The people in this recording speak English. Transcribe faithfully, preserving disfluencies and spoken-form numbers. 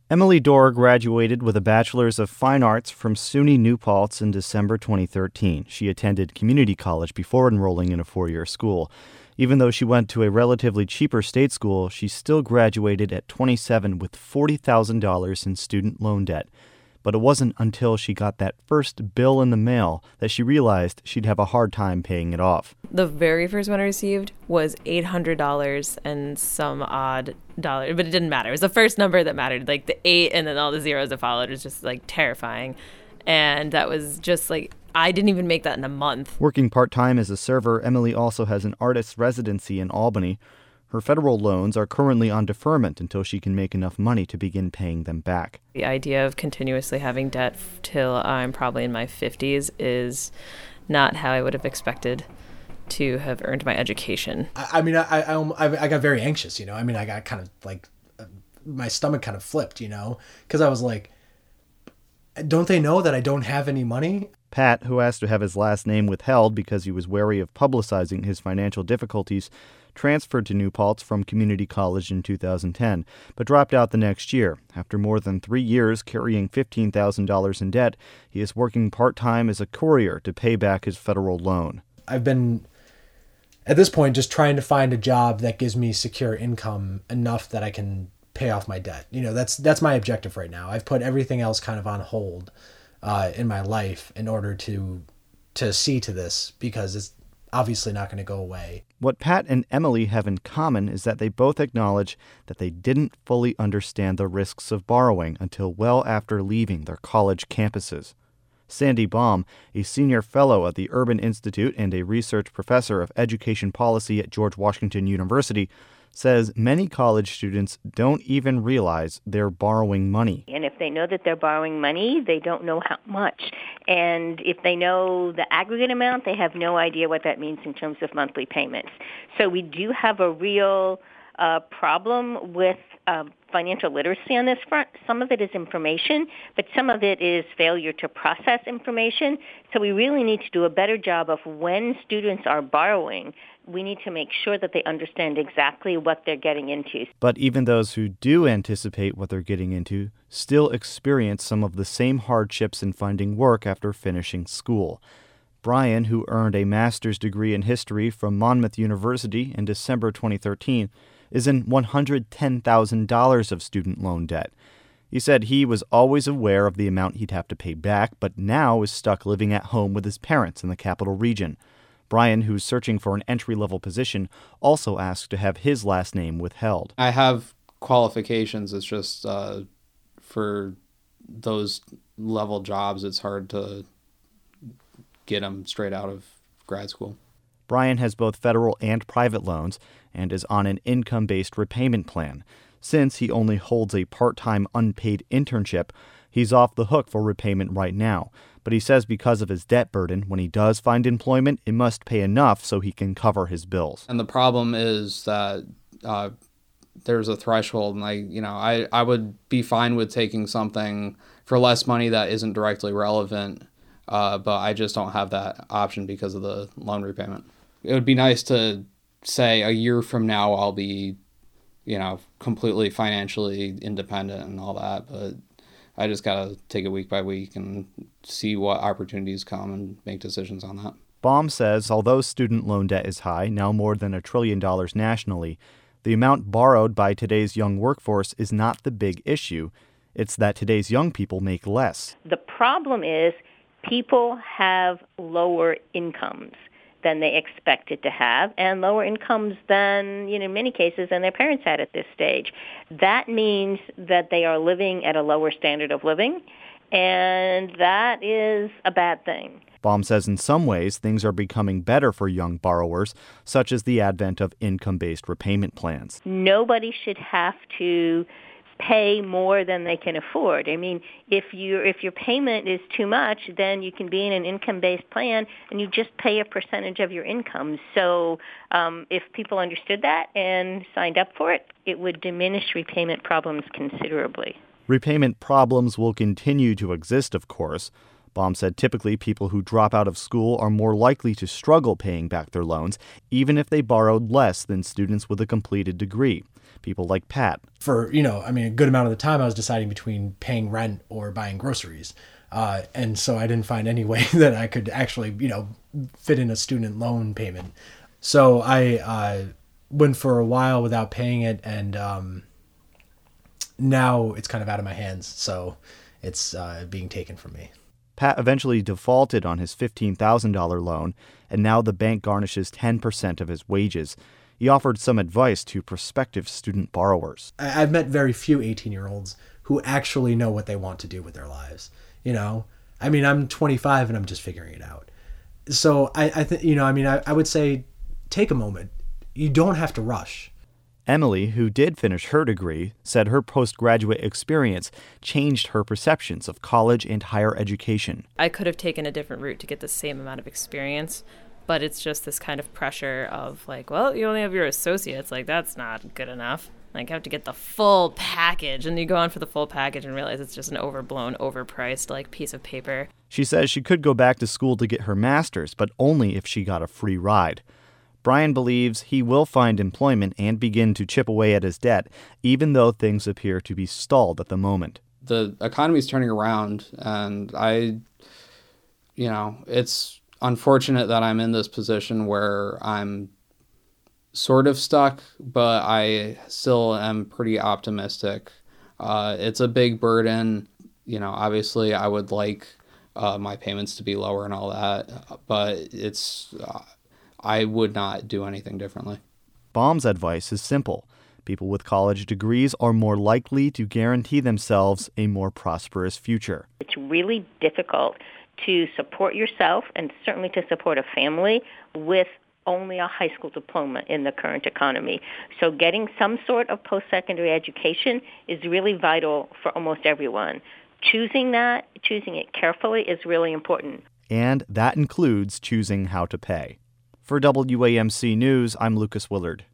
Emily Dorr graduated with a Bachelor's of Fine Arts from SUNY New Paltz in December twenty thirteen. She attended community college before enrolling in a four-year school. Even though she went to a relatively cheaper state school, she still graduated at twenty-seven with forty thousand dollars in student loan debt. But it wasn't until she got that first bill in the mail that she realized she'd have a hard time paying it off. The very first one I received was eight hundred dollars and some odd dollar, but it didn't matter. It was the first number that mattered. Like the eight and then all the zeros that followed was just like terrifying. And that was just like, I didn't even make that in a month. Working part-time as a server, Emily also has an artist's residency in Albany. Her federal loans are currently on deferment until she can make enough money to begin paying them back. The idea of continuously having debt f- till I'm probably in my fifties is not how I would have expected to have earned my education. I, I mean, I, I I got very anxious, you know. I mean, I got kind of like, uh, my stomach kind of flipped, you know, because I was like, don't they know that I don't have any money? Pat, who asked to have his last name withheld because he was wary of publicizing his financial difficulties, transferred to New Paltz from community college in two thousand ten, but dropped out the next year. After more than three years carrying fifteen thousand dollars in debt, he is working part-time as a courier to pay back his federal loan. I've been, at this point, just trying to find a job that gives me secure income enough that I can pay off my debt. You know, that's that's my objective right now. I've put everything else kind of on hold uh, in my life in order to to see to this, because it's obviously not going to go away. What Pat and Emily have in common is that they both acknowledge that they didn't fully understand the risks of borrowing until well after leaving their college campuses. Sandy Baum, a senior fellow at the Urban Institute and a research professor of education policy at George Washington University, says many college students don't even realize they're borrowing money. And if they know that they're borrowing money, they don't know how much. And if they know the aggregate amount, they have no idea what that means in terms of monthly payments. So we do have a real uh, problem with uh, financial literacy on this front. Some of it is information, but some of it is failure to process information. So we really need to do a better job of when students are borrowing, we need to make sure that they understand exactly what they're getting into. But even those who do anticipate what they're getting into still experience some of the same hardships in finding work after finishing school. Brian, who earned a master's degree in history from Monmouth University in December twenty thirteen, is in one hundred ten thousand dollars of student loan debt. He said he was always aware of the amount he'd have to pay back, but now is stuck living at home with his parents in the capital region. Brian, who's searching for an entry-level position, also asked to have his last name withheld. I have qualifications. It's just uh, for those level jobs, it's hard to get them straight out of grad school. Brian has both federal and private loans and is on an income-based repayment plan. Since he only holds a part-time unpaid internship, he's off the hook for repayment right now. But he says because of his debt burden, when he does find employment, it must pay enough so he can cover his bills. And the problem is that uh, there's a threshold, and I, you know, I, I would be fine with taking something for less money that isn't directly relevant, uh, but I just don't have that option because of the loan repayment. It would be nice to say a year from now I'll be, you know, completely financially independent and all that, but I just got to take it week by week and see what opportunities come and make decisions on that. Baum says although student loan debt is high, now more than a trillion dollars nationally, the amount borrowed by today's young workforce is not the big issue. It's that today's young people make less. The problem is people have lower incomes than they expected to have, and lower incomes than, you know, in many cases, than their parents had at this stage. That means that they are living at a lower standard of living, and that is a bad thing. Baum says in some ways things are becoming better for young borrowers, such as the advent of income-based repayment plans. Nobody should have to pay more than they can afford. I mean, if you if your payment is too much, then you can be in an income-based plan and you just pay a percentage of your income. So um, if people understood that and signed up for it, it would diminish repayment problems considerably. Repayment problems will continue to exist, of course. Baum said typically people who drop out of school are more likely to struggle paying back their loans, even if they borrowed less than students with a completed degree. People like Pat. For, you know, I mean, a good amount of the time I was deciding between paying rent or buying groceries. Uh, and so I didn't find any way that I could actually, you know, fit in a student loan payment. So I uh, went for a while without paying it, and um, now it's kind of out of my hands. So it's uh, being taken from me. Pat eventually defaulted on his fifteen thousand dollars loan, and now the bank garnishes ten percent of his wages. He offered some advice to prospective student borrowers. I've met very few eighteen-year-olds who actually know what they want to do with their lives. You know, I mean, I'm twenty-five and I'm just figuring it out. So I, I think, you know, I mean, I, I would say take a moment. You don't have to rush. Emily, who did finish her degree, said her postgraduate experience changed her perceptions of college and higher education. I could have taken a different route to get the same amount of experience, but it's just this kind of pressure of like, well, you only have your associates. Like, that's not good enough. Like, you have to get the full package, and you go on for the full package and realize it's just an overblown, overpriced, like, piece of paper. She says she could go back to school to get her master's, but only if she got a free ride. Brian believes he will find employment and begin to chip away at his debt, even though things appear to be stalled at the moment. The economy's turning around, and I, you know, it's unfortunate that I'm in this position where I'm sort of stuck, but I still am pretty optimistic. Uh, it's a big burden. You know, obviously I would like uh, my payments to be lower and all that, but it's... Uh, I would not do anything differently. Baum's advice is simple. People with college degrees are more likely to guarantee themselves a more prosperous future. It's really difficult to support yourself and certainly to support a family with only a high school diploma in the current economy. So getting some sort of post-secondary education is really vital for almost everyone. Choosing that, choosing it carefully is really important. And that includes choosing how to pay. For W A M C News, I'm Lucas Willard.